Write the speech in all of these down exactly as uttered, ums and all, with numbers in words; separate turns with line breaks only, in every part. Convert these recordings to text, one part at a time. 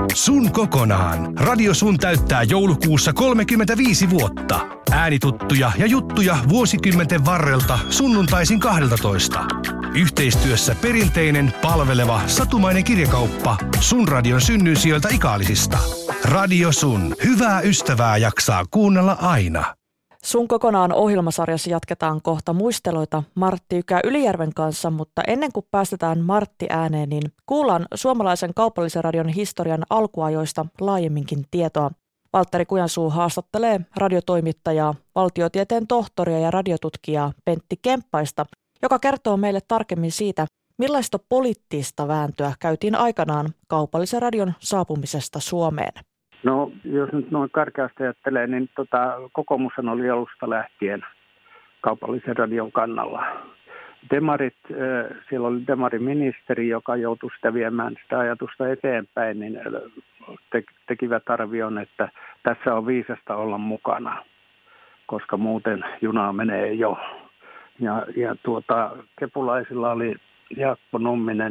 Sun kokonaan. Radio Sun täyttää joulukuussa kolmekymmentäviisi vuotta. Äänituttuja ja juttuja vuosikymmenten varrelta sunnuntaisin kahdeltatoista. Yhteistyössä perinteinen, palveleva, satumainen kirjakauppa Sun Radion synnynsijoilta Ikaalisista. Radio Sun. Hyvää ystävää jaksaa kuunnella aina.
Sun kokonaan ohjelmasarjassa jatketaan kohta muisteloita Martti Ykkä Ylijärven kanssa, mutta ennen kuin päästetään Martti ääneen, niin kuullaan suomalaisen kaupallisen radion historian alkuajoista laajemminkin tietoa. Valtteri Kujansuu haastattelee radiotoimittajaa, valtiotieteen tohtoria ja radiotutkijaa Pentti Kemppaista, joka kertoo meille tarkemmin siitä, millaista poliittista vääntöä käytiin aikanaan kaupallisen radion saapumisesta Suomeen.
No, jos nyt noin karkeasti ajattelee, niin tota, kokoomushan oli alusta lähtien kaupallisen radion kannalla. Demarit, siellä oli demariministeri, joka joutui sitä viemään sitä ajatusta eteenpäin, niin te, tekivät arvion, että tässä on viisasta olla mukana, koska muuten junaa menee jo. Ja, ja tuota, kepulaisilla oli Jaakko Numminen,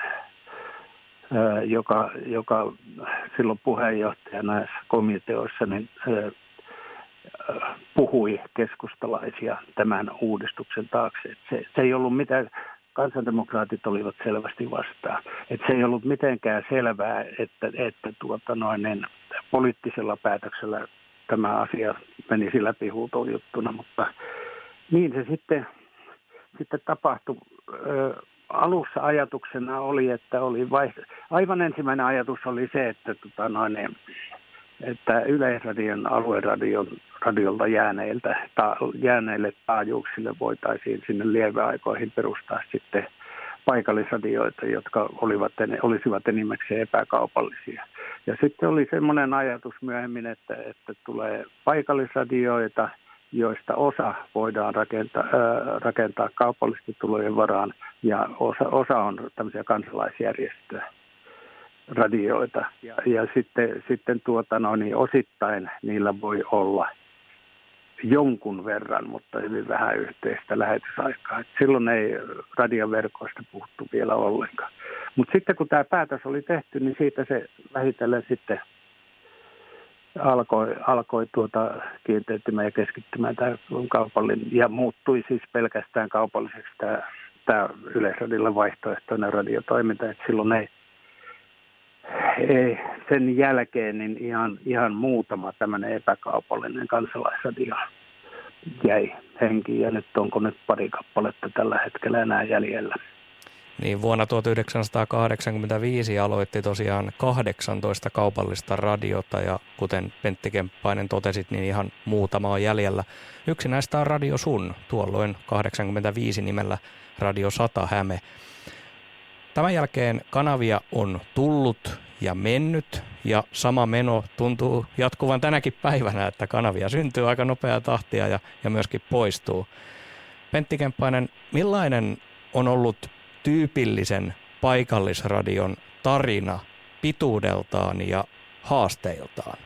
Joka, joka silloin puheenjohtajana näissä komiteoissa niin, äh, puhui keskustalaisia tämän uudistuksen taakse. Se, se ei ollut mitään, kansandemokraatit olivat selvästi vastaan. Et se ei ollut mitenkään selvää, että, että tuota noin, niin, poliittisella päätöksellä tämä asia menisi läpi huutojuttuna, mutta niin se sitten, sitten tapahtui. Äh, Alussa ajatuksena oli, että oli vaihto... aivan ensimmäinen ajatus oli se, että, tota noin, että Yleisradion alueradion radiolta jääneiltä, ta, jääneille taajuuksille voitaisiin sinne lieveaikoihin perustaa sitten paikallisradioita, jotka olivat, olisivat enimmäkseen epäkaupallisia. Ja sitten oli semmoinen ajatus myöhemmin, että, että tulee paikallisradioita, joista osa voidaan rakentaa, äh, rakentaa kaupallisesti tulojen varaan ja osa, osa on tämmöisiä kansalaisjärjestöjä, radioita. Ja, ja sitten, sitten tuota, no niin, osittain niillä voi olla jonkun verran, mutta hyvin vähän yhteistä lähetysaikaa. Et silloin ei radioverkoista puhuttu vielä ollenkaan. Mutta sitten kun tämä päätös oli tehty, niin siitä se vähitellen sitten alkoi, alkoi tuota kiinteytymään ja keskittymään tämä kaupallinen ja muuttui siis pelkästään kaupalliseksi tämä, tämä Yleisradiolla vaihtoehtoinen radiotoiminta. Et silloin ei, ei sen jälkeen niin ihan, ihan muutama tämmöinen epäkaupallinen kansalaisradio jäi henkiin ja nyt onko nyt pari kappaletta tällä hetkellä enää jäljellä.
Niin vuonna tuhatyhdeksänsataakahdeksankymmentäviisi aloitti tosiaan kahdeksantoista kaupallista radiota ja kuten Pentti Kemppainen totesit, niin ihan muutama on jäljellä. Yksi näistä on Radio Sun, tuolloin kahdeksankymmentäviisi nimellä Radio sata Häme. Tämän jälkeen kanavia on tullut ja mennyt ja sama meno tuntuu jatkuvan tänäkin päivänä, että kanavia syntyy aika nopeaa tahtia ja, ja myöskin poistuu. Pentti Kemppainen, millainen on ollut tyypillisen paikallisradion tarina pituudeltaan ja haasteiltaan?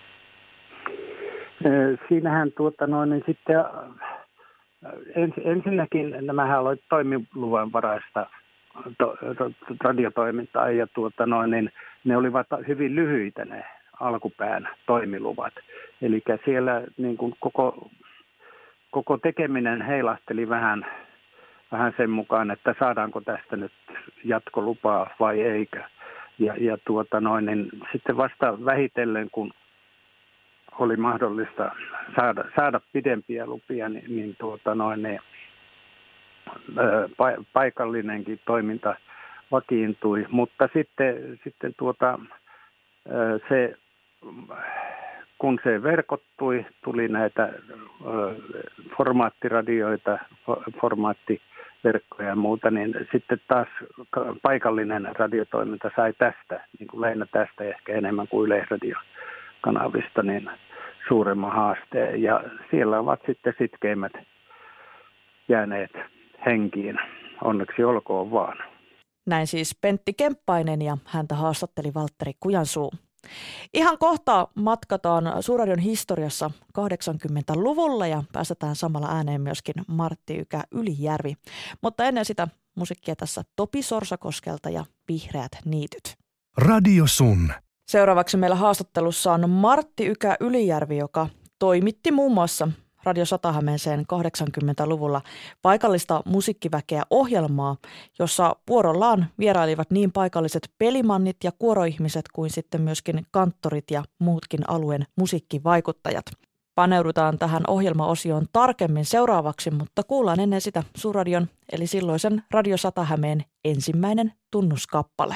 Siinähän tuota noin, niin sitten ens, ensinnäkin nämähän oli toimiluvanvaraista to, to, radiotoimintaa ja tuota noin, niin ne olivat hyvin lyhyitä ne alkupään toimiluvat. Eli siellä niin kuin koko, koko tekeminen heilahteli vähän Vähän sen mukaan, että saadaanko tästä nyt jatkolupaa vai eikö. Ja, ja tuota noin, niin sitten vasta vähitellen, kun oli mahdollista saada, saada pidempiä lupia, niin, niin, tuota noin, niin ää, paikallinenkin toiminta vakiintui. Mutta sitten, sitten tuota, ää, se, kun se verkottui, tuli näitä ää, formaattiradioita, formaatti verkkoja ja muuta, niin sitten taas paikallinen radiotoiminta sai tästä, niin kuin lähinnä tästä ehkä enemmän kuin Yleisradiokanavista, niin suuremman haasteen. Ja siellä ovat sitten sitkeimmät jääneet henkiin. Onneksi olkoon vaan.
Näin siis Pentti Kemppainen ja häntä haastatteli Valtteri Kujansuu. Ihan kohta matkataan Suurradion historiassa kahdeksankymmentäluvulla ja päästetään samalla ääneen myöskin Martti Ykkä Ylijärvi. Mutta ennen sitä musiikkia tässä Topi Sorsakoskelta ja Vihreät niityt.
Radio Sun.
Seuraavaksi meillä haastattelussa on Martti Ykä Ylijärvi, joka toimitti muun muassa Radio sata Hämeeseen kahdeksankymmentäluvulla paikallista musiikkiväkeä ohjelmaa, jossa vuorollaan vierailivat niin paikalliset pelimannit ja kuoroihmiset kuin sitten myöskin kanttorit ja muutkin alueen musiikkivaikuttajat. Paneudutaan tähän ohjelmaosioon tarkemmin seuraavaksi, mutta kuullaan ennen sitä Suurradion eli silloisen Radio sata Hämeen ensimmäinen tunnuskappale.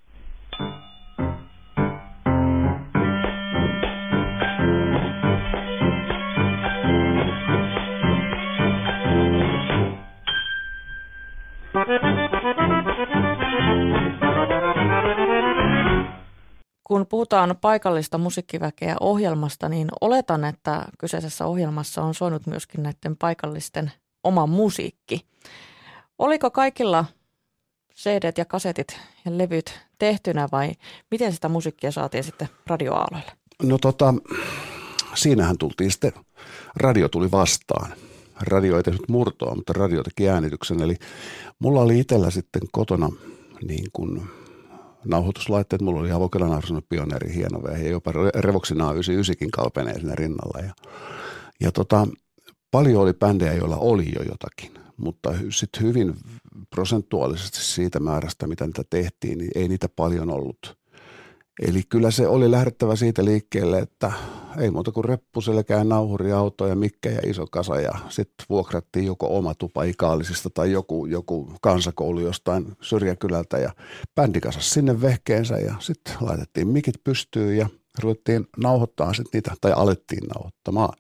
Kun puhutaan paikallista musiikkiväkeä ohjelmasta, niin oletan, että kyseisessä ohjelmassa on soinut myöskin näiden paikallisten oma musiikki. Oliko kaikilla C D:t ja kasetit ja levyt tehtynä vai miten sitä musiikkia saatiin sitten radioaaloille?
No tota, siinähän tultiin sitten, radio tuli vastaan. Radio ei tehnyt murtoa, mutta radio teki äänityksen. Eli mulla oli itsellä sitten kotona niin kuin nauhoituslaitteet. Mulla oli Avokelan Arsonen Pioneeri hieno vehje, jopa Revoxinaa yhdeksänkymmentäyhdeksän kalpenee siinä rinnalla. Ja, ja tota, paljon oli bändejä, joilla oli jo jotakin, mutta sitten hyvin prosentuaalisesti siitä määrästä, mitä niitä tehtiin, niin ei niitä paljon ollut. Eli kyllä se oli lähdettävä siitä liikkeelle, että ei muuta kuin reppuselkää, nauhuriauto ja mikke ja iso kasa ja sitten vuokrattiin joko oma tupa Ikaalisista tai joku, joku kansakoulu jostain syrjäkylältä ja bändi kasasi sinne vehkeensä ja sitten laitettiin mikit pystyyn ja ruvettiin nauhoittamaan sitten niitä tai alettiin nauhoittamaan.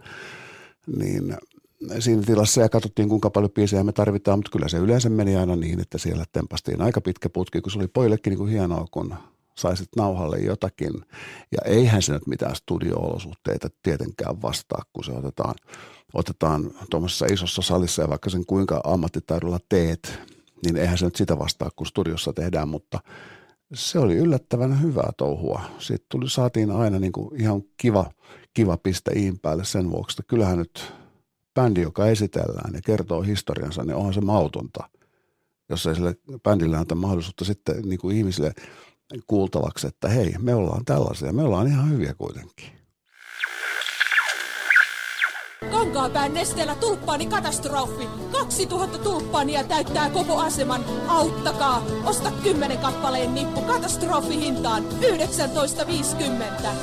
Niin siinä tilassa ja katsottiin kuinka paljon biisejä me tarvitaan, mutta kyllä se yleensä meni aina niin, että siellä tempastiin aika pitkä putki, kun se oli poillekin niin kuin hienoa, kun saisit nauhalle jotakin. Ja eihän se nyt mitään studio-olosuhteita tietenkään vastaa, kun se otetaan, otetaan tuommoisessa isossa salissa ja vaikka sen kuinka ammattitaidolla teet, niin eihän se nyt sitä vastaa, kun studiossa tehdään, mutta se oli yllättävän hyvää touhua. Sitten tuli, saatiin aina niin kuin ihan kiva, kiva piste iin päälle sen vuoksi, että kyllähän nyt bändi, joka esitellään ja kertoo historiansa, niin onhan se mautonta, jos ei sille bändille anta mahdollisuutta sitten niin kuin ihmisille kuultavaksi, että hei, me ollaan tällaisia, me ollaan ihan hyviä kuitenkin.
Kankaanpään nesteellä tulppaani katastrofi. kaksituhatta tulppaania täyttää koko aseman. Auttakaa! Osta kymmenen kappaleen nippu katastrofihintaan yhdeksäntoista viisikymmentä.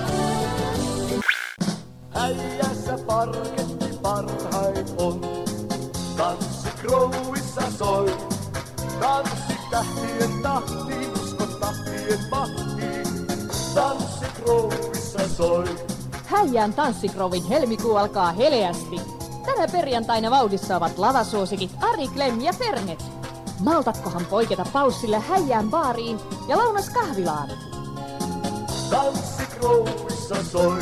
Äijässä parketti parhain on. Tanssi Crowissa soi. Tanssi tähtien tahtiin, usko tahtien mahtiin. Tanssi Crowissa soi.
Häijään Tanssikrovin helmikuu alkaa heleästi. Tänä perjantaina vauhdissa ovat lavasuosikit Ari Klem ja Fernet. Maltatkohan poiketa paussille Häijään baariin ja lounas kahvilaan?
Tanssikrouvissa soi.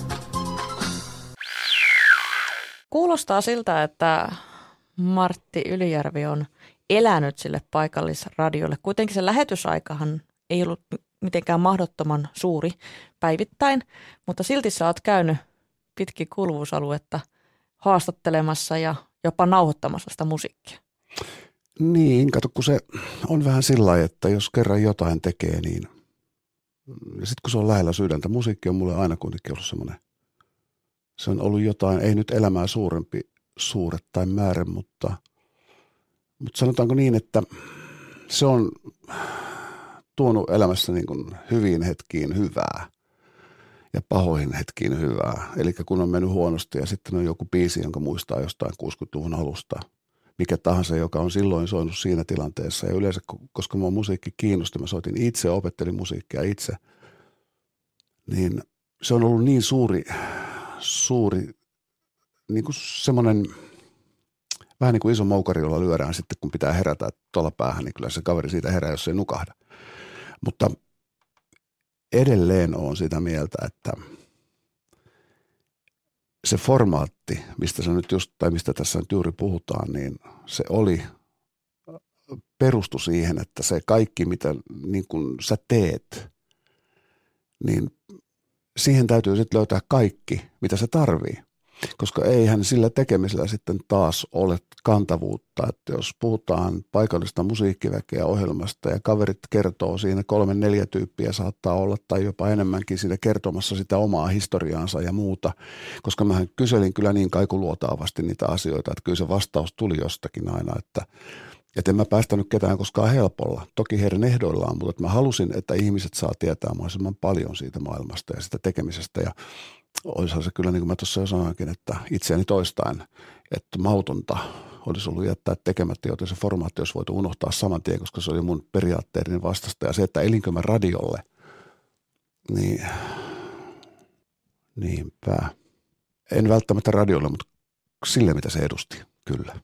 Kuulostaa siltä, että Martti Ylijärvi on elänyt sille paikallisradiolle. Kuitenkin se lähetysaikahan ei ollut mitenkään mahdottoman suuri päivittäin, mutta silti sä oot käynyt pitkin kuuluvuusaluetta haastattelemassa ja jopa nauhoittamassa sitä musiikkia.
Niin, kato, kun se on vähän sillä lailla, että jos kerran jotain tekee, niin sitten kun se on lähellä sydäntä, musiikki on mulle aina kuitenkin ollut semmoinen, se on ollut jotain, ei nyt elämää suurempi suuret tai määrä, mutta, mutta sanotaanko niin, että se on tuonut elämässä niin kuin hyviin hetkiin hyvää ja pahoihin hetkiin hyvää. Eli kun on mennyt huonosti ja sitten on joku biisi, jonka muistaa jostain kuusikymmentäluvun alusta, mikä tahansa, joka on silloin soinut siinä tilanteessa. Ja yleensä, koska mua musiikki kiinnosti, mä soitin itse, opettelin musiikkia itse, niin se on ollut niin suuri, suuri niin kuin semmoinen, vähän niin kuin iso moukari, jolla lyödään sitten, kun pitää herätä tuolla päähän, niin kyllä se kaveri siitä herää, jos ei nukahda. Mutta edelleen olen sitä mieltä, että se formaatti, mistä sä nyt just, tai mistä tässä nyt juuri puhutaan, niin se oli perustu siihen, että se kaikki, mitä niin kun sä teet, niin siihen täytyy sitten löytää kaikki, mitä se tarvii. koska eihän sillä tekemisellä sitten taas ole kantavuutta, että jos puhutaan paikallista musiikkiväkeä ohjelmasta ja kaverit kertoo siinä kolme neljä tyyppiä saattaa olla tai jopa enemmänkin siinä kertomassa sitä omaa historiaansa ja muuta, koska mähän kyselin kyllä niin kaikuluotaavasti niitä asioita, että kyllä se vastaus tuli jostakin aina, että Että en mä päästänyt ketään koskaan helpolla. Toki heidän ehdoillaan, mutta mä halusin, että ihmiset saa tietää mahdollisimman paljon siitä maailmasta ja sitä tekemisestä. Ja olisihan se kyllä, niin kuin mä tuossa jo sanoinkin, että itseäni toistain, että mautonta olisi ollut jättää tekemättä, joten se formaatti olisi voitu unohtaa saman tien, koska se oli mun periaatteiden vastasta. Ja se, että elinkö mä radiolle, niin niinpä. En välttämättä radiolle, mutta sille, mitä se edusti, kyllä.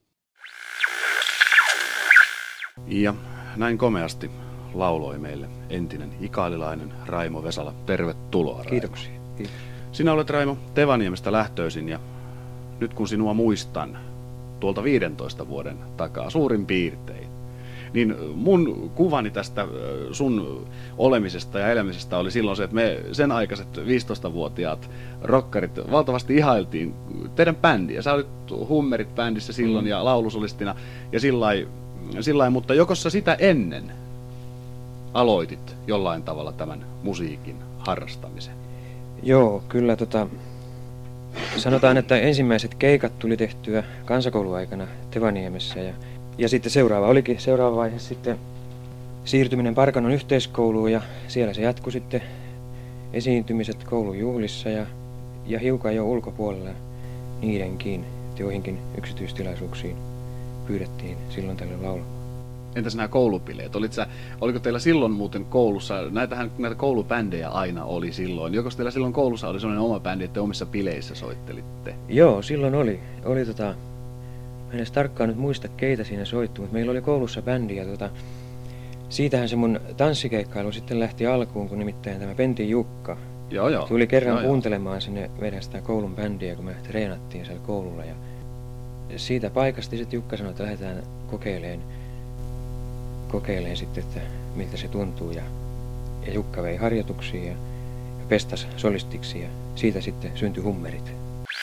Ja näin komeasti lauloi meille entinen ikaalilainen Raimo Vesala. Tervetuloa, Raimo.
Kiitoksia. Kiitos.
Sinä olet, Raimo, Tevaniemestä lähtöisin ja nyt kun sinua muistan tuolta viidentoista vuoden takaa suurin piirtein, niin mun kuvani tästä sun olemisesta ja elämisestä oli silloin se, että me sen aikaiset viisitoistavuotiaat rockarit valtavasti ihailtiin teidän bändiä. Sä olit Hummerit bändissä silloin mm. ja laulusolistina ja sillai Sillä mutta jokossa sitä ennen aloitit jollain tavalla tämän musiikin harrastamisen?
Joo, kyllä tota, sanotaan, että ensimmäiset keikat tuli tehtyä kansakouluaikana Tevaniemessä ja, ja sitten seuraava olikin seuraava vaihe sitten siirtyminen Parkanon yhteiskouluun ja siellä se jatkui sitten esiintymiset koulujuhlissa ja, ja hiukan jo ulkopuolella niidenkin, joihinkin yksityistilaisuuksiin pyydettiin silloin tällöin laulamaan.
Entäs nämä koulupileet? Olit sä, oliko teillä silloin muuten koulussa, näitähän näitä koulubändejä aina oli silloin. Joko teillä silloin koulussa oli sellainen oma bändi, että te omissa bileissä soittelitte?
Joo, silloin oli. oli tota, mä en edes tarkkaan nyt muista, keitä siinä soittui, mutta meillä oli koulussa bändi ja tota, siitähän se mun tanssikeikkailu sitten lähti alkuun, kun nimittäin tämä Pentin Jukka
joo, joo.
tuli kerran
joo,
kuuntelemaan joo. sinne meidän sitä koulun bändiä, kun me treenattiin siellä koululla. Ja siitä paikasta sitten Jukka sanoi, että lähdetään kokeilemaan, kokeilemaan sitten, että miltä se tuntuu. Ja, ja Jukka vei harjoituksiin ja, ja pestas solistiksi ja siitä sitten syntyi Hummerit.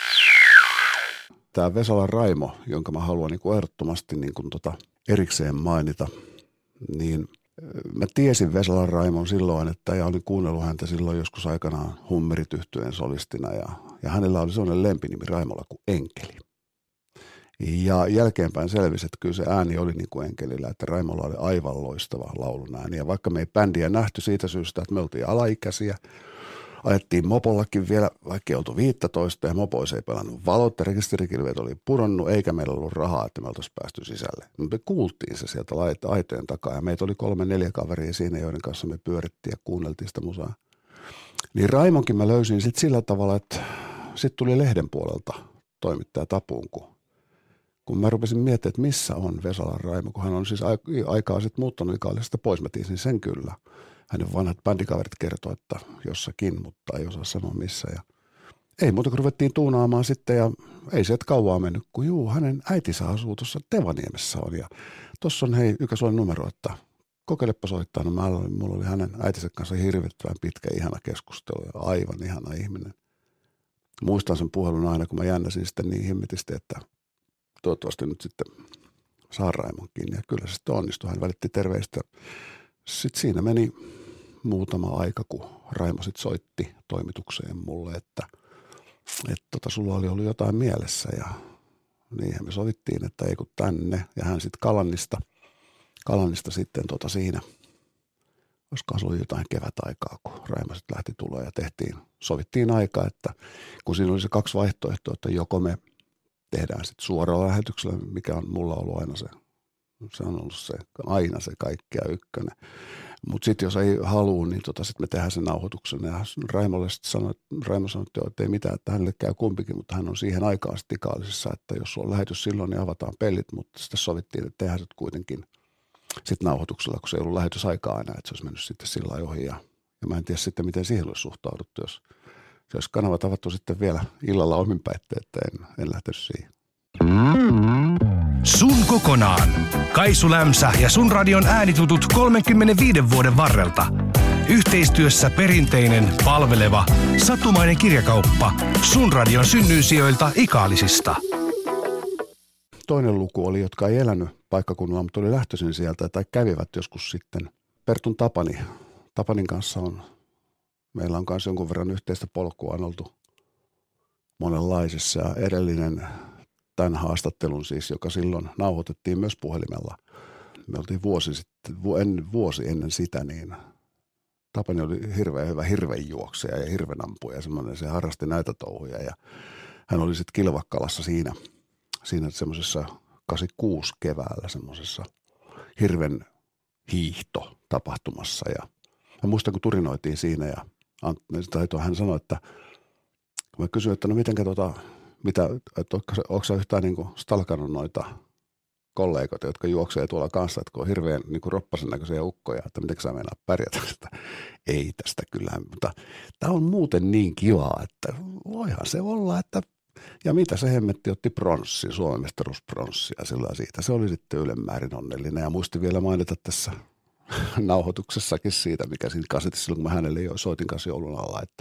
Tämä Vesalan Raimo, jonka mä haluan niin kuin ehdottomasti niin kuin tota erikseen mainita, niin mä tiesin Vesalan Raimon silloin, että ja olin kuunnellut häntä silloin joskus aikanaan Hummerit -yhtyeen solistina ja, ja hänellä oli sellainen lempinimi Raimolla kuin Enkeli. Ja jälkeenpäin selvisi, että kyllä se ääni oli niin kuin Enkelillä, että Raimolla oli aivan loistava laulun ääni. Ja vaikka me ei bändiä nähty siitä syystä, että me oltiin alaikäisiä, ajettiin mopollakin vielä, vaikka ei oltu viisitoista ja mopoissa ei pelannut valot ja rekisterikilvet oli pudonnut, eikä meillä ollut rahaa, että me oltaisiin päästy sisälle. Me kuultiin se sieltä aitojen takaa ja meitä oli kolme neljä kaveria siinä, joiden kanssa me pyörittiin ja kuunneltiin sitä musaa. Niin Raimonkin mä löysin sitten sillä tavalla, että sitten tuli lehden puolelta toimittaja Tapuunku. Kun mä rupesin miettimään, että missä on Vesalan Raimo, kun hän on siis aikaa sitten muuttanut Ikaallisesta pois, mä tiesin sen kyllä. Hänen vanhat bändikaverit kertoi, että jossakin, mutta ei osaa sanoa missä. Ja ei muuta kuin ruvettiin tuunaamaan sitten ja ei se kauaa mennyt, kun juu, hänen äitinsä asuu tuossa Tevaniemessä on. Ja tuossa on hei yksi sulla numero, että kokeilepa soittaa. No mä olin, mulla oli hänen äitinsä kanssa hirvittävän pitkä, ihana keskustelu ja aivan ihana ihminen. Muistan sen puhelun aina, kun mä jännäsin sitten niin himmetisti, että toivottavasti nyt sitten saa Raimon kiinni. Ja kyllä se sitten onnistui. Hän välitti terveistä. Sitten siinä meni muutama aika, kun Raimo sitten soitti toimitukseen mulle, että, että tota, sulla oli ollut jotain mielessä. Ja niinhän me sovittiin, että ei kun tänne. Ja hän sitten Kalannista, Kalannista sitten tota siinä, koska se oli jotain kevätaikaa, kun Raimo sitten lähti tuloon ja tehtiin, sovittiin aikaa, että kun siinä oli se kaksi vaihtoehtoa, että joko me tehdään sitten suoralla lähetyksellä, mikä on mulla ollut aina se, se on ollut se, aina se kaikkea ykkönen. Mutta sitten jos ei halua, niin tota, sitten me tehdään sen nauhoituksen. Ja Raimolle sitten sanoi, Raimo sanoi, että, joo, että ei mitään, että hänelle käy kumpikin, mutta hän on siihen aikaan sitten Ikaallisessa, että jos sulla on lähetys silloin, niin avataan pelit, mutta sitten sovittiin, että tehdään se kuitenkin sitten nauhoituksella, kun se ei ollut lähetysaikaa aina, että se olisi mennyt sitten sillä lailla ohi. Ja, ja mä en tiedä sitten, miten siihen olisi suhtauduttu, jos se olisi kanavat avattu sitten vielä illalla omin päitteen, että en, en lähtenyt siihen.
Sun kokonaan. Kaisu Lämsä ja Sun radion äänitutut kolmekymmentäviisi vuoden varrelta. Yhteistyössä perinteinen, palveleva, satumainen kirjakauppa. Sun radion synnyinsijoilta Ikaalisista.
Toinen luku oli, jotka ei elänyt paikkakunnalla, mutta oli lähtöisin sieltä tai kävivät joskus sitten. Pertun Tapani. Tapanin kanssa on, meillä on myös jonkun verran yhteistä polkua, on oltu monenlaisissa. Edellinen tämän haastattelun siis, joka silloin nauhoitettiin myös puhelimella. Me oltiin vuosi, sitten, vuosi ennen sitä, niin Tapani oli hirveän hyvä hirvenjuokseja ja hirvenampuja ja semmoinen, se harrasti näitä touhuja ja hän oli sitten Kilvakkalassa siinä, siinä semmoisessa kahdeksankymmentäkuusi keväällä semmoisessa hirven hiihto tapahtumassa ja mä muistan, kun turinoitiin siinä ja hän sanoi, että kun mä kysyin, että no mitenkä tota, mitä, että onko sä yhtään niin kuin stalkannut noita kollegoita, jotka juoksee tuolla kanssa, että kun on hirveän niin kuin roppasen näköisiä ukkoja, että miten sä meinaa pärjätä sitä. Ei tästä kyllä, mutta tämä on muuten niin kivaa, että voihan se olla, että ja mitä se hemmetti otti pronssin, Suomen mestaruuspronssia sillä siitä. Se oli sitten ylemmäärin onnellinen ja muistin vielä mainita tässä nauhoituksessakin siitä, mikä siinä kasetissa silloin, kun mä hänelle jo soitin kanssa joulun alla, että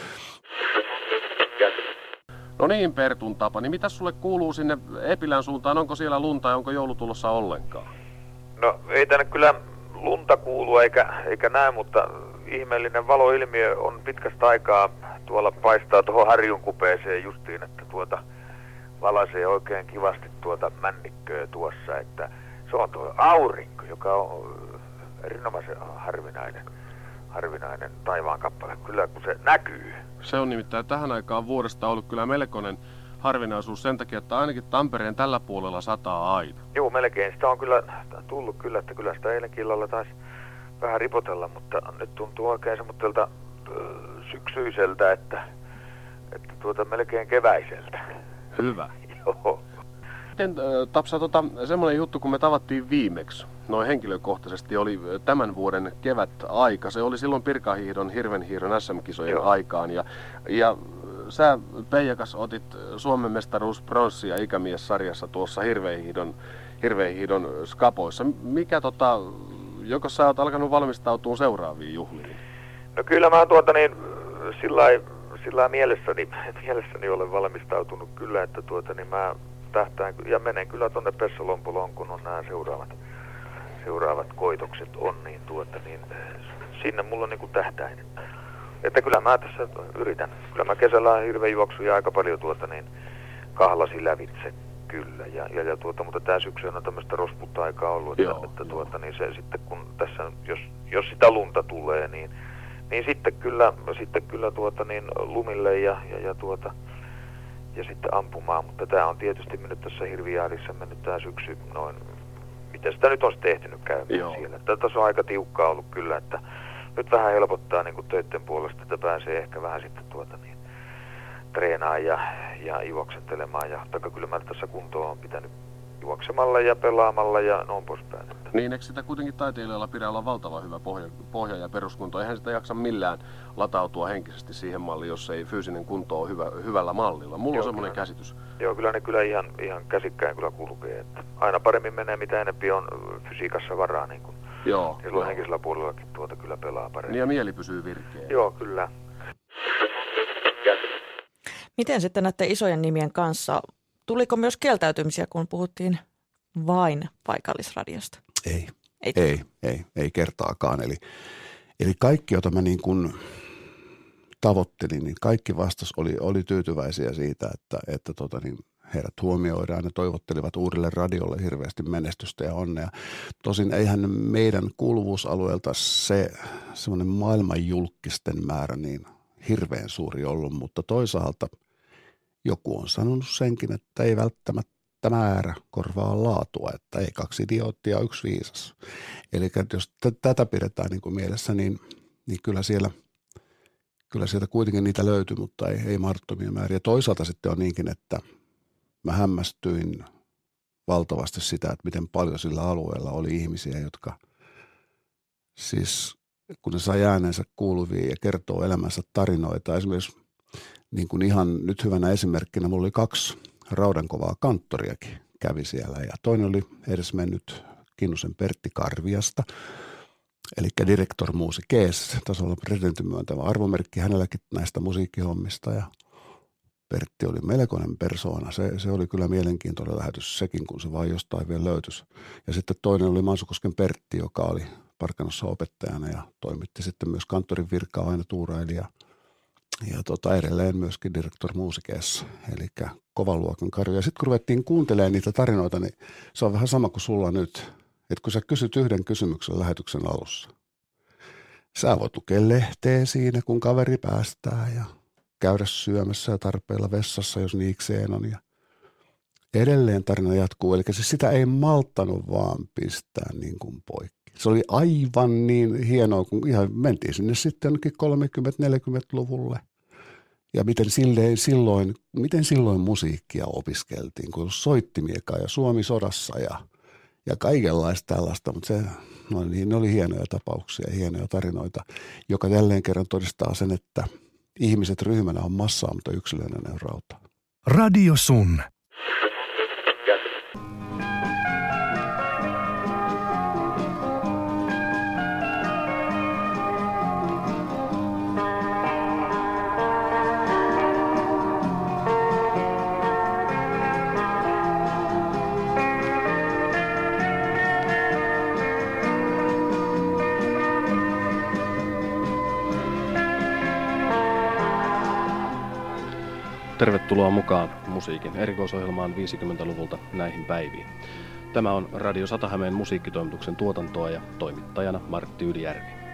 no niin, Pertun Tapani, mitä sulle kuuluu sinne Epilän suuntaan? Onko siellä lunta ja onko joulu tulossa ollenkaan?
No ei tänne kyllä lunta kuulu eikä, eikä näin, mutta ihmeellinen valoilmiö on pitkästä aikaa tuolla paistaa tuohon harjun kupeeseen justiin, että tuota valaisee oikein kivasti tuota männikköä tuossa, että se on tuo aurinko, joka on erinomaisen harvinainen, harvinainen taivaan kappale, kyllä kun se näkyy.
Se on nimittäin tähän aikaan vuodesta ollut kyllä melkoinen harvinaisuus sen takia, että ainakin Tampereen tällä puolella sataa aina.
Joo, melkein. Sitä on kyllä tullut kyllä, että kyllä sitä eilenkin illalla taisi vähän ripotella, mutta nyt tuntuu oikein semmoiselta syksyiseltä, että, että tuota melkein keväiseltä.
Hyvä.
Joo.
Miten Tapsa, tota, semmoinen juttu, kun me tavattiin viimeksi, noin henkilökohtaisesti, oli tämän vuoden kevät-aika. Se oli silloin Pirkanhiihdon hirvenhiihdon äs äm-kisojen Joo. aikaan. Ja, ja sä, Peijakas, otit Suomen mestaruuspronssia ikämies-sarjassa tuossa hirvenhiihdon, hirvenhiihdon skapoissa. Mikä tota, joko sä oot alkanut valmistautua seuraaviin juhliin?
No kyllä mä tuota niin, sillä mielessäni, mielessäni olen valmistautunut kyllä, että tuota niin mä tähtään ja menen kyllä tuonne Pessalompoloon, kun on nämä seuraavat, seuraavat koitokset on, niin, tuota, niin sinne mulla on niin kuin tähtäin. Että kyllä mä tässä yritän. Kyllä mä kesällä hirvenjuoksuja aika paljon tuota niin kahlasin lävitse kyllä. Ja, ja, ja tuota, mutta tää syksy on tämmöistä rosputta-aikaa ollut, että, Joo, että tuota, niin se sitten kun tässä, jos, jos sitä lunta tulee, niin, niin sitten kyllä, sitten kyllä tuota niin lumille ja, ja, ja tuota ja sitten ampumaan, mutta tämä on tietysti mennyt tässä Hirvijaarissa mennyt tämä syksy noin, miten sitä nyt olisi tehtynyt käymään Joo. siellä. Tässä on aika tiukkaa ollut kyllä, että nyt vähän helpottaa niin kuin töiden puolesta, että pääsee ehkä vähän sitten tuota niin treenaamaan ja, ja juoksettelemaan. Ja taikka kyllä mä tässä kuntoon on pitänyt juoksemalla ja pelaamalla ja noin poispäin.
Niin, eikö sitä kuitenkin taiteilijalla pidä olla valtavan hyvä pohja, pohja ja peruskunto? Eihän sitä jaksa millään latautua henkisesti siihen malliin, jos ei fyysinen kunto ole hyvä, hyvällä mallilla. Mulla Joo, on semmoinen kyllä. käsitys.
Joo, kyllä ne kyllä ihan, ihan käsikkäin kyllä kulkee. Että aina paremmin menee, mitä enempi on fysiikassa varaa. Niin kuin
Joo.
Ja silloin henkisellä puolellakin tuota kyllä pelaa paremmin.
Niin ja mieli pysyy virkeä.
Joo, kyllä.
Miten sitten näiden isojen nimien kanssa? Tuliko myös kieltäytymisiä, kun puhuttiin vain paikallisradiosta?
Ei,
ei,
ei, ei, ei kertaakaan. Eli, eli kaikki, jota mä niin kuin tavoittelin, niin kaikki vastas oli, oli tyytyväisiä siitä, että, että tota niin, heidät huomioidaan ja toivottelivat uudelle radiolle hirveästi menestystä ja onnea. Tosin eihän meidän kuuluvuusalueelta se semmoinen maailmanjulkisten määrä niin hirveän suuri ollut, mutta toisaalta joku on sanonut senkin, että ei välttämättä määrä korvaa laatua, että ei kaksi idioottia, yksi viisas. Eli jos t- tätä pidetään niin kuin mielessä, niin, niin kyllä, siellä, kyllä sieltä kuitenkin niitä löytyy, mutta ei, ei mahdottomia määriä. Toisaalta sitten on niinkin, että mä hämmästyin valtavasti sitä, että miten paljon sillä alueella oli ihmisiä, jotka siis kun ne sai äänensä kuuluviin ja kertoo elämänsä tarinoita. Esimerkiksi niin kuin ihan nyt hyvänä esimerkkinä, mulla oli kaksi raudankovaa kanttoriakin kävi siellä ja toinen oli edesmennyt Kinnusen Pertti Karviasta eli Director Musiques, tasolla presidentin myöntävä arvomerkki hänelläkin näistä musiikkihommista ja Pertti oli melkoinen persoona. Se, se oli kyllä mielenkiintoinen lähetys sekin, kun se vaan jostain vielä löytyi. Ja sitten toinen oli Mansukosken Pertti, joka oli Parkanossa opettajana ja toimitti sitten myös kanttorin virkaa aina tuuraili ja, ja tota, edelleen myöskin Director Musiques, eli kovan luokan karju. Ja sitten kun ruvettiin kuuntelemaan niitä tarinoita, niin se on vähän sama kuin sulla nyt, että kun sä kysyt yhden kysymyksen lähetyksen alussa, sä voit lukea lehteä siinä, kun kaveri päästää ja käydä syömässä ja tarpeilla vessassa, jos niikseen on. Ja edelleen tarina jatkuu, eli siis sitä ei malttanut vaan pistää niin kuin poikki. Se oli aivan niin hienoa, kun ihan mentiin sinne sitten jonnekin kolmekymmentä-neljäkymmentäluvulle. Ja miten, silleen, silloin, miten silloin musiikkia opiskeltiin, kun soittimieka ja Suomi sodassa ja, ja kaikenlaista tällaista. Mutta se, no niin, ne oli hienoja tapauksia ja hienoja tarinoita, joka jälleen kerran todistaa sen, että ihmiset ryhmänä on massaa, mutta yksilöinen on rauta.
Radio Sun.
Tervetuloa mukaan musiikin erikoisohjelmaan viisikymmentäluvulta näihin päiviin. Tämä on Radio Sata-Hämeen musiikkitoimituksen tuotantoa ja toimittajana Martti Ylijärvi.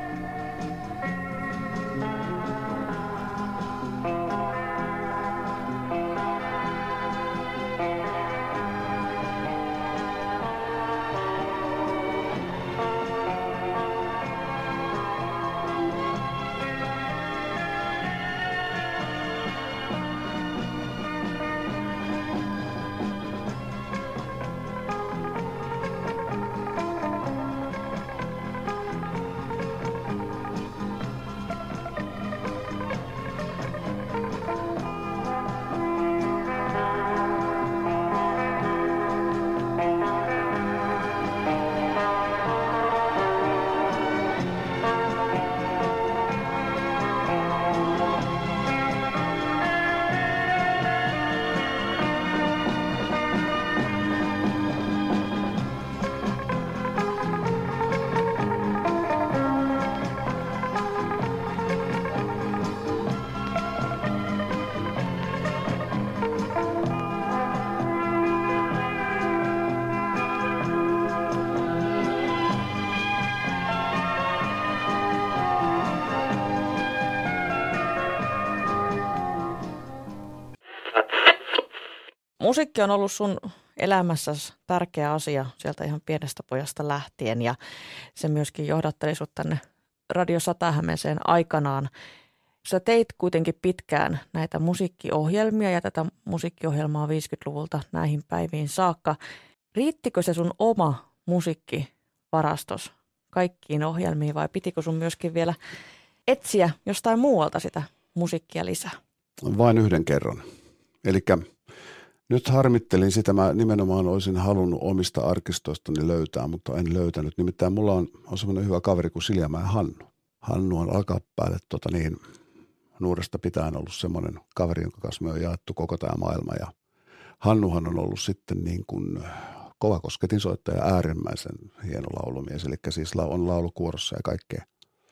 Musiikki on ollut sun elämässäsi tärkeä asia sieltä ihan pienestä pojasta lähtien ja se myöskin johdatteli sut tänne Radio Sata-Hämeeseen aikanaan. Sä teit kuitenkin pitkään näitä musiikkiohjelmia ja tätä musiikkiohjelmaa viisikymmentäluvulta näihin päiviin saakka. Riittikö se sun oma musiikkivarastos kaikkiin ohjelmiin vai pitikö sun myöskin vielä etsiä jostain muualta sitä musiikkia lisää?
Vain yhden kerran. Elikkä nyt harmittelin sitä, mä nimenomaan olisin halunnut omista arkistoistani löytää, mutta en löytänyt. Nimittäin mulla on, on semmoinen hyvä kaveri kuin Siljamäen Hannu. Hannu on alkapäälle tota niin, nuoresta pitäen ollut semmoinen kaveri, jonka kanssa me on jaettu koko tämä maailma. Ja Hannuhan on ollut sitten niin kuin kovakosketin soittaja, äärimmäisen hieno laulumies, eli siis on laulukuorossa ja kaikkea.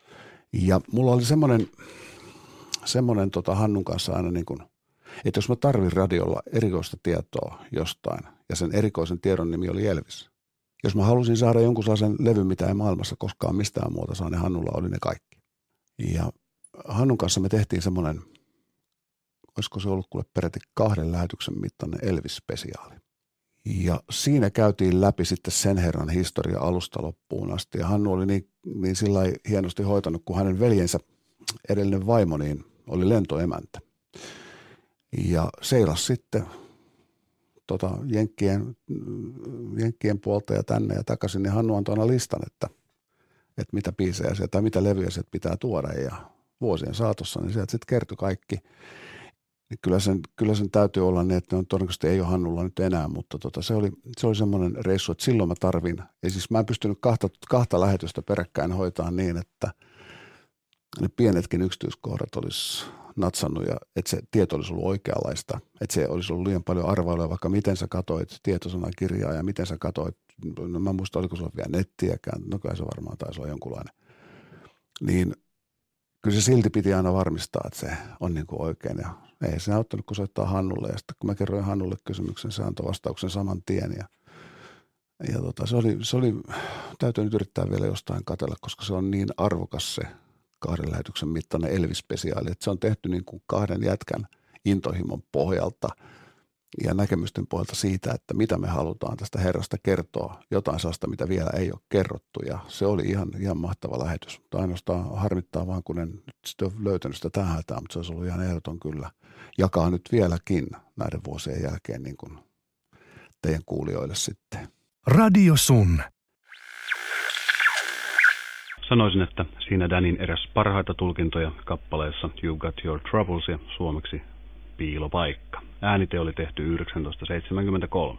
Ja mulla oli semmoinen, semmoinen tota Hannun kanssa aina niin kuin, että jos mä tarvin radiolla erikoista tietoa jostain, ja sen erikoisen tiedon nimi oli Elvis. Jos mä halusin saada jonkun sellaisen levyn, mitä ei maailmassa koskaan mistään muuta saa, niin Hannulla oli ne kaikki. Ja Hannun kanssa me tehtiin semmoinen, olisiko se ollut kuule peräti kahden lähetyksen mittainen Elvis-spesiaali. Ja siinä käytiin läpi sitten sen herran historia alusta loppuun asti. Ja Hannu oli niin, niin sillä lailla hienosti hoitanut, kun hänen veljensä edellinen vaimo niin oli lentoemäntä. Ja seilas sitten tota, jenkkien, jenkkien puolta ja tänne ja takaisin, niin Hannu antoi aina listan, että, että mitä biisejä sieltä tai mitä levyjä sieltä pitää tuoda. Ja vuosien saatossa niin sieltä sitten kertoi kaikki. niin kyllä sen, kyllä sen täytyy olla niin, että ne on todennäköisesti ei ole Hannulla nyt enää, mutta tota, se oli, se oli semmoinen reissu, että silloin mä tarvin, ja siis mä en pystynyt kahta, kahta lähetystä peräkkäin hoitaa niin, että ne pienetkin yksityiskohdat olisi natsannut ja että se tieto olisi ollut oikeanlaista, että se olisi ollut liian paljon arvailua, vaikka miten sä katoit tietosanakirjaa ja miten sä katoit, no mä muistan, oliko sulla vielä nettiäkään, no kai se varmaan taisi olla jonkunlainen, niin kyllä se silti piti aina varmistaa, että se on niin kuin oikein ja ei se auttanut, kun soittaa Hannulle ja sitten kun mä kerroin Hannulle kysymyksen, se antoi vastauksen saman tien ja, ja tota, se, oli, se oli, täytyy nyt yrittää vielä jostain katsella, koska se on niin arvokas se kahden lähetyksen mittainen Elvis-spesiaali, että se on tehty niin kuin kahden jätkän intohimon pohjalta ja näkemysten pohjalta siitä, että mitä me halutaan tästä herrasta kertoa, jotain sellaista, mitä vielä ei ole kerrottu ja se oli ihan, ihan mahtava lähetys, mutta ainoastaan harmittaa vaan, kun en nyt sitten ole löytänyt sitä tähän hätään, mutta se olisi ollut ihan ehdoton kyllä, jakaa nyt vieläkin näiden vuosien jälkeen niin kuin teidän kuulijoille sitten.
Radio Sun.
Sanoisin, että siinä Danin eräs parhaita tulkintoja kappaleessa You Got Your Troubles ja suomeksi Piilopaikka. Äänite oli tehty yhdeksäntoistasataaseitsemänkymmentäkolme.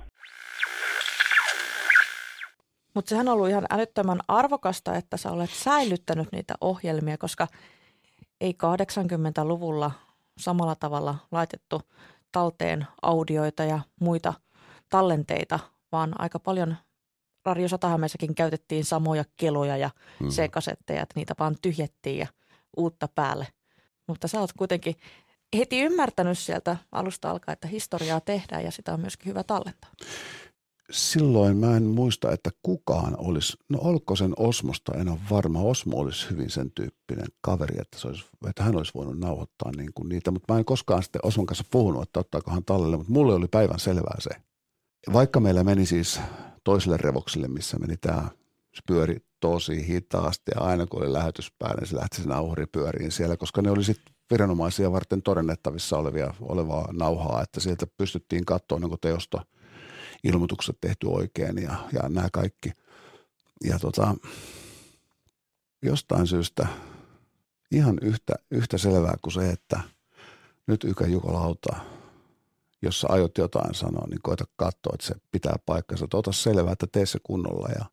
Mutta sehän on ollut ihan älyttömän arvokasta, että sä olet säilyttänyt niitä ohjelmia, koska ei kahdeksankymmentäluvulla samalla tavalla laitettu talteen audioita ja muita tallenteita, vaan aika paljon Radio Satahammeessakin käytettiin samoja keloja ja mm. C-kasetteja, että niitä vaan tyhjettiin ja uutta päälle. Mutta sä oot kuitenkin heti ymmärtänyt sieltä alusta alkaen, että historiaa tehdään ja sitä on myöskin hyvä tallentaa.
Silloin mä en muista, että kukaan olisi, no olko sen Osmosta, en ole varma, Osmo olisi hyvin sen tyyppinen kaveri, että, se olisi, että hän olisi voinut nauhoittaa niin kuin niitä, mutta mä en koskaan sitten Osmon kanssa puhunut, että ottaako hän tallelle, mutta mulle oli päivän selvää se. Vaikka meillä meni siis toiselle revokselle, missä meni tämä, se pyöri tosi hitaasti ja aina kun oli lähetys päällä, niin se lähti se nauhuri pyöriin siellä, koska ne oli sitten viranomaisia varten todennettavissa olevia, olevaa nauhaa, että sieltä pystyttiin katsoa, onko teosto ilmoitukset tehty oikein ja, ja nämä kaikki. Ja tota, jostain syystä ihan yhtä, yhtä selvää kuin se, että nyt Ykä Jukolauta, jos sä aiot jotain sanoa, niin koita katsoa, että se pitää paikkansa. Ota selvää, että tee se kunnolla. Ja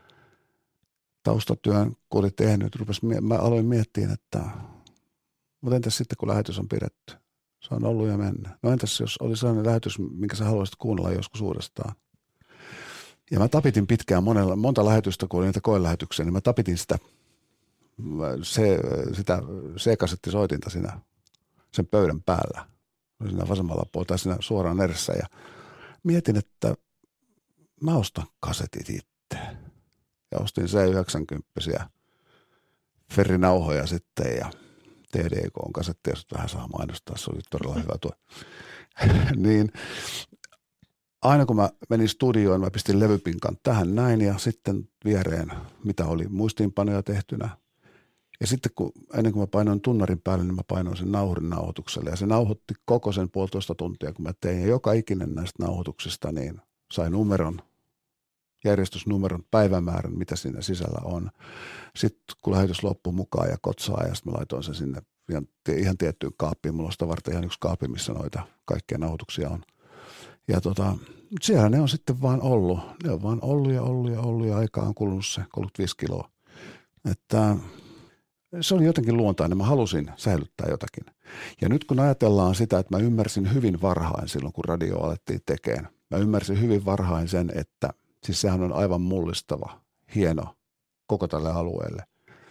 taustatyön, kun oli tehnyt, rupes, mä aloin miettiä, että mutta entäs sitten, kun lähetys on pidetty? Se on ollut ja mennyt. No entäs, jos oli sellainen lähetys, minkä sä haluaisit kuunnella joskus uudestaan? Ja mä tapitin pitkään monella, monta lähetystä, kun oli niitä koelähetyksiä, niin mä tapitin sitä, se, sitä C-kasettisoitinta siinä sen pöydän päällä. Siinä vasemmalla puolella tai siinä suoraan edessä. Ja mietin, että mä ostan kasetit itse. Ja ostin C yhdeksänkymmentä ferrinauhoja sitten ja T D K-kasetti, jos vähän saa mainostaa, se oli todella hyvä tuo. Niin aina kun mä menin studioon, mä pistin levypinkan tähän näin ja sitten viereen, mitä oli muistiinpanoja tehtynä. Ja sitten kun, ennen kuin mä painoin tunnarin päälle, niin mä painoin sen nauhurin nauhoitukselle. Ja se nauhoitti koko sen puolitoista tuntia, kun mä tein. Ja joka ikinen näistä nauhoituksista niin sai numeron, järjestysnumeron, päivämäärän, mitä siinä sisällä on. Sitten kun lähetys loppui mukaan ja kotsaa, ja sitten mä laitoin sen sinne ihan, ihan tiettyyn kaappiin. Mulla on sitä varten ihan yksi kaappi, missä noita kaikkia nauhoituksia on. Ja tota, siellä ne on sitten vaan ollut. Ne on vaan ollut ja ollut ja ollut ja aikaa on kulunut se kolmekymmentäviisi kiloa. Että se oli jotenkin luontainen. Mä halusin säilyttää jotakin. Ja nyt kun ajatellaan sitä, että mä ymmärsin hyvin varhain silloin, kun radio alettiin tekemään. Mä ymmärsin hyvin varhain sen, että siis sehän on aivan mullistava, hieno koko tälle alueelle.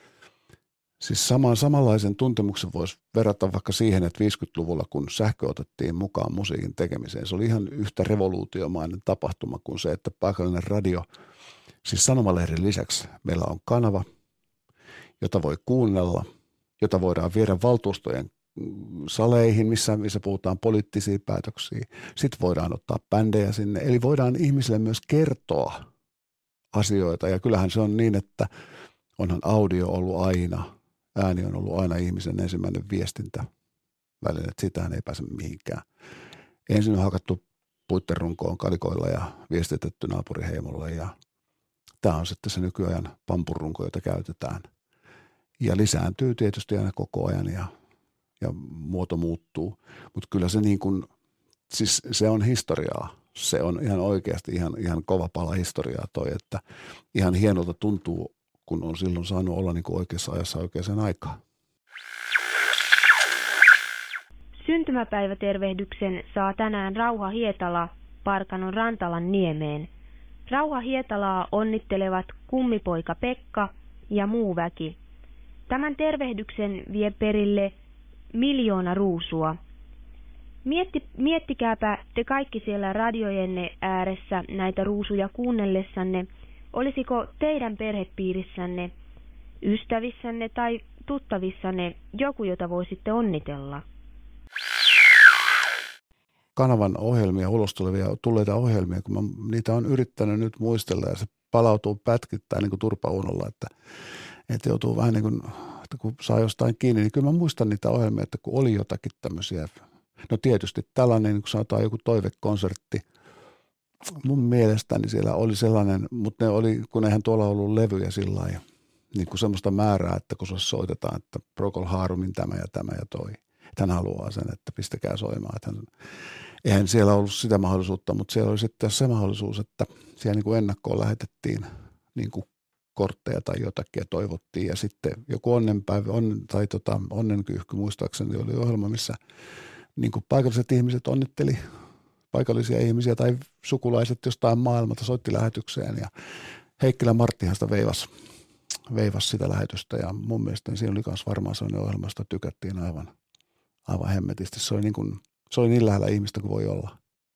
Siis saman, samanlaisen tuntemuksen voisi verrata vaikka siihen, että viisikymmentäluvulla, kun sähkö otettiin mukaan musiikin tekemiseen, se oli ihan yhtä revoluutiomainen tapahtuma kuin se, että paikallinen radio, siis sanomalehden lisäksi meillä on kanava, jota voi kuunnella, jota voidaan viedä valtuustojen saleihin, missä, missä puhutaan poliittisia päätöksiä. Sitten voidaan ottaa bändejä sinne, eli voidaan ihmisille myös kertoa asioita. Ja kyllähän se on niin, että onhan audio ollut aina, ääni on ollut aina ihmisen ensimmäinen viestintäväline, että sitähän ei pääse mihinkään. Ensin on hakattu puitterunkoon kalikoilla ja viestitetty naapuriheimolle ja tämä on sitten se nykyajan pampurunko, jota käytetään. Ja lisääntyy tietysti aina koko ajan ja, ja muoto muuttuu. Mutta kyllä se niin kuin, siis se on historiaa. Se on ihan oikeasti ihan, ihan kova pala historiaa toi, että ihan hienolta tuntuu, kun on silloin saanut olla niin kuin oikeassa ajassa oikeaan aikaan.
Syntymäpäivätervehdyksen saa tänään Rauha Hietala Parkanon Rantalan niemeen. Rauha Hietalaa onnittelevat kummipoika Pekka ja muu väki. Tämän tervehdyksen vie perille miljoona ruusua. Mietti, miettikääpä te kaikki siellä radiojenne ääressä näitä ruusuja kuunnellessanne, olisiko teidän perhepiirissänne, ystävissänne tai tuttavissanne joku, jota voisitte onnitella?
Kanavan ohjelmia, ulos tulevia tulleita ohjelmia, kun mä niitä on yrittänyt nyt muistella ja se palautuu pätkittäin niin kuin turpauunnolla, että, että joutuu vähän niin kuin, että kun saa jostain kiinni, niin kyllä mä muistan niitä ohjelmia, että kun oli jotakin tämmöisiä. No tietysti tällainen, niin kun sanotaan joku toivekonsertti, mun mielestäni siellä oli sellainen, mutta ne oli, kun eihän tuolla ollut levyjä sillä lailla, niin kuin semmoista määrää, että kun se soitetaan, että Procol Harumin tämä ja tämä ja toi. Että hän haluaa sen, että pistäkää soimaan. Että hän, eihän siellä ollut sitä mahdollisuutta, mutta siellä oli sitten se mahdollisuus, että siellä niin kuin ennakkoon lähetettiin niin kuin kortteja tai jotakin ja toivottiin. Ja sitten joku onnenpäivä on, tai tota, onnenkyyhky muistaakseni oli ohjelma, missä niin kuin paikalliset ihmiset onnitteli paikallisia ihmisiä tai sukulaiset jostain maailmalta soitti lähetykseen. Ja Heikkilä Marttihan sitä veivasi, veivasi sitä lähetystä ja mun mielestä siinä oli myös varmaan sellainen ohjelma, josta tykättiin aivan. Aivan hemmetisti. Se oli, niin kuin, se oli niin lähellä ihmistä kuin voi olla.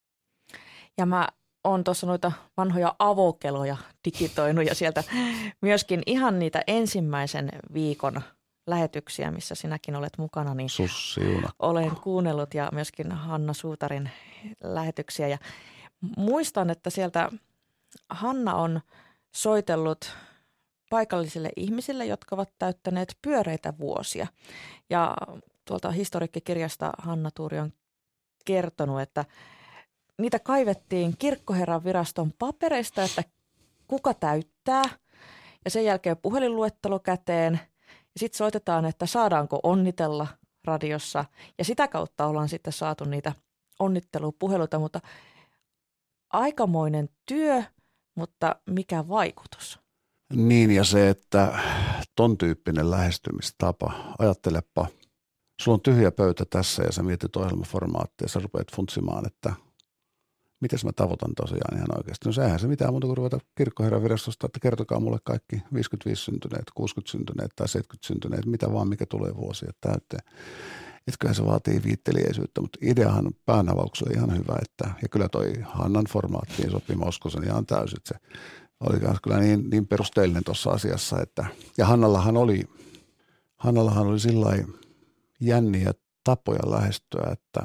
Ja mä oon tuossa noita vanhoja avokeloja digitoinut ja sieltä myöskin ihan niitä ensimmäisen viikon lähetyksiä, missä sinäkin olet mukana. Niin olen kuunnellut ja myöskin Hanna Suutarin lähetyksiä. Ja muistan, että sieltä Hanna on soitellut paikallisille ihmisille, jotka ovat täyttäneet pyöreitä vuosia. Ja tuolta historiikkikirjasta Hanna Tuuri on kertonut, että niitä kaivettiin kirkkoherran viraston papereista, että kuka täyttää. Ja sen jälkeen puhelinluettelo käteen. Ja sitten soitetaan, että saadaanko onnitella radiossa. Ja sitä kautta ollaan sitten saatu niitä onnittelupuheluita. Mutta aikamoinen työ, mutta mikä vaikutus?
Niin ja se, että ton tyyppinen lähestymistapa, ajattelepa. Sulla on tyhjä pöytä tässä ja sä mietit ohjelmaformaattia ja sä rupeat funtsimaan, että miten mä tavoitan tosiaan ihan oikeasti. No sehän se mitään muuta kuin ruveta kirkkoherran virastosta, että kertokaa mulle kaikki viisikymmentäviisi syntyneet, kuusikymmentä syntyneet tai seitsemänkymmentä syntyneet, mitä vaan mikä tulee vuosia täyteen. Että kyllä se vaatii viitteliäisyyttä, mutta ideahan päänavauksella ihan hyvä, että ja kyllä toi Hannan formaattiin sopii Moskosen ihan täysin. Se oli kyllä niin, niin perusteellinen tuossa asiassa, että ja Hannallahan oli, Hannallahan oli sillain jänniä tapoja lähestyä, että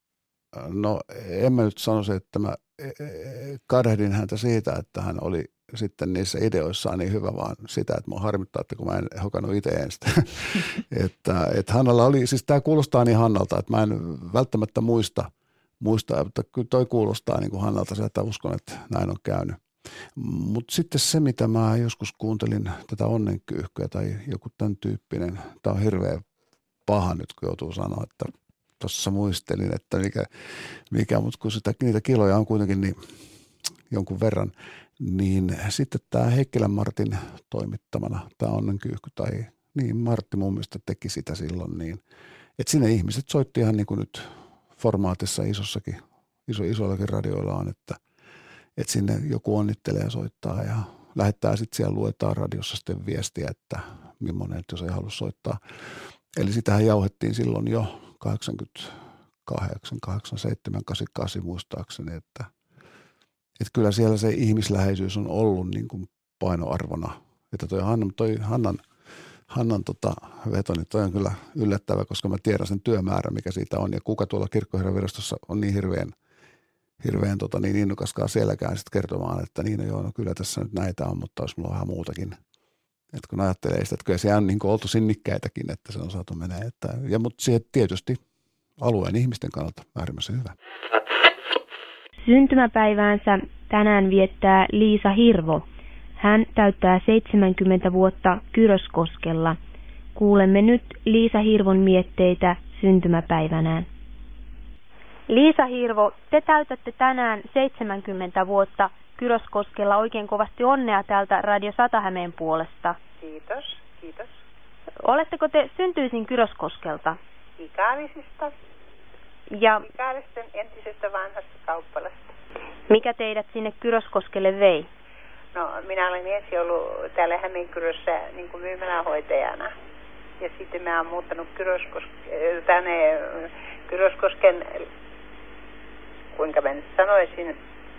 no en mä nyt sanoisi, että mä kadehdin häntä siitä, että hän oli sitten niissä ideoissaan niin hyvä, vaan sitä, että mua harmittaa, että kun mä en hokannut itse ensin. että, että Hannalla oli, siis tämä kuulostaa niin Hannalta, että mä en välttämättä muista, muista mutta kyllä toi kuulostaa niin kuin Hannalta, että uskon, että näin on käynyt. Mutta sitten se, mitä mä joskus kuuntelin tätä onnenkyyhkyä tai joku tämän tyyppinen, tämä on hirveä paha nyt, kun joutuu sanoa, että tuossa muistelin, että mikä, mikä mutta kun sitä, niitä kiloja on kuitenkin niin jonkun verran, niin sitten tämä Heikkilän Martin toimittamana, tämä onnenkyyhky, tai niin Martti mun mielestä teki sitä silloin niin, että sinne ihmiset soitti ihan niin kuin nyt formaatissa isossakin, iso, isoillakin radioilla on, että, että sinne joku onnittelee ja soittaa ja lähettää sitten siellä luetaan radiossa sitten viestiä, että millainen, jos ei halua soittaa. Eli sitähän jauhettiin silloin jo kahdeksankymmentäkahdeksan, kahdeksankymmentäseitsemän, kahdeksankymmentäkahdeksan muistaakseni, että, että kyllä siellä se ihmisläheisyys on ollut niin kuin painoarvona. Että toi Hannan, toi Hannan, Hannan tota veto, niin toi on kyllä yllättävä, koska mä tiedän sen työmäärän, mikä siitä on. Ja kuka tuolla kirkkoherran virastossa on niin hirveän, hirveän tota, niin innokaskaan sielläkään sitten kertomaan, että niin no joo, no kyllä tässä nyt näitä on, mutta olisi mulla vähän muutakin. Että kun ajattelee sitä, että kyllä siellä on niin kuin oltu sinnikkäitäkin, että se on saatu menee. Että, ja, mutta siihen tietysti alueen ihmisten kannalta äärimmäisen hyvä.
Syntymäpäiväänsä tänään viettää Liisa Hirvo. Hän täyttää seitsemänkymmentä vuotta Kyröskoskella. Kuulemme nyt Liisa Hirvon mietteitä syntymäpäivänään. Liisa Hirvo, te täytätte tänään seitsemänkymmentä vuotta. Kyroskoskella oikein kovasti onnea täältä Radio Sata-Hämeen puolesta.
Kiitos, kiitos.
Oletteko te syntyisin Kyroskoskelta?
Ikaalisista.
Ja
Ikaalisten entisestä vanhasta kauppalasta.
Mikä teidät sinne Kyroskoskelle vei?
No, minä olen ensin ollut täällä Hämeenkyrössä niin kuin myymälähoitajana. Ja sitten mä oon muuttanut Kyroskos- tänne Kyroskosken, kuinka mä nyt sanoisin,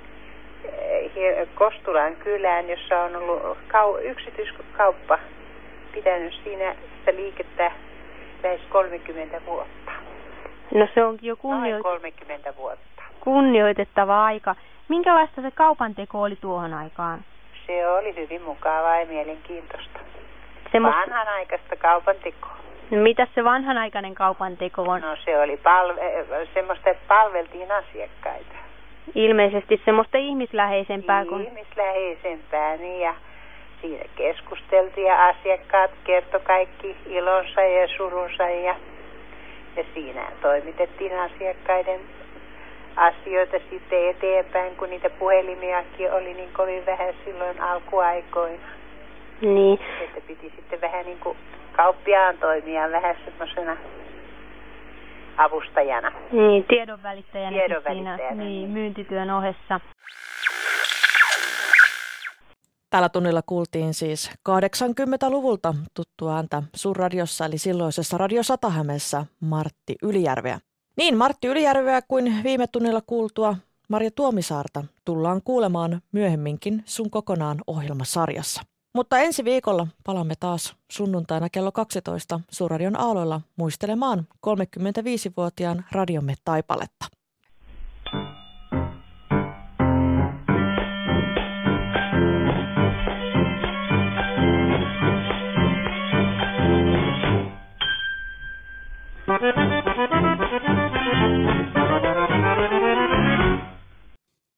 Kostulan kylään, jossa on ollut kau- yksityiskauppa pitänyt siinä sitä liikettä lähes kolmekymmentä vuotta.
No se onkin jo kunnioit-
Noin kolmekymmentä vuotta.
kunnioitettava aika. Minkälaista se kaupanteko oli tuohon aikaan?
Se oli hyvin mukavaa ja mielenkiintoista.
Semmosta...
Vanhanaikaista kaupantekoa.
No, mitä se vanhanaikainen kaupanteko on?
No se oli palve- semmoista, että palveltiin asiakkaita.
Ilmeisesti semmoista ihmisläheisempää kuin...
Ihmisläheisempää, niin ja siinä keskusteltiin ja asiakkaat kertoi kaikki ilonsa ja surunsa ja, ja siinä toimitettiin asiakkaiden asioita sitten eteenpäin, kun niitä puhelimiakin oli niin kovin vähän silloin alkuaikoina.
Niin.
Että piti sitten vähän niin kuin kauppiaan toimia vähän semmoisena avustajana.
Niin, tiedonvälittäjänä
Tiedonvälittäjänä,
siinä
niin.
niin, myyntityön ohessa.
Tällä tunnilla kuultiin siis kahdeksankymmentäluvulta tuttua ääntä Suurradiossa, eli silloisessa Radio Sata-Hämeessä Martti Ylijärveä. Niin Martti Ylijärveä kuin viime tunnilla kuultua Marja Tuomisaarta tullaan kuulemaan myöhemminkin Sun kokonaan -ohjelmasarjassa. Mutta ensi viikolla palaamme taas sunnuntaina kello kaksitoista Suurradion aalloilla muistelemaan kolmekymmentäviisivuotiaan radiomme taipaletta.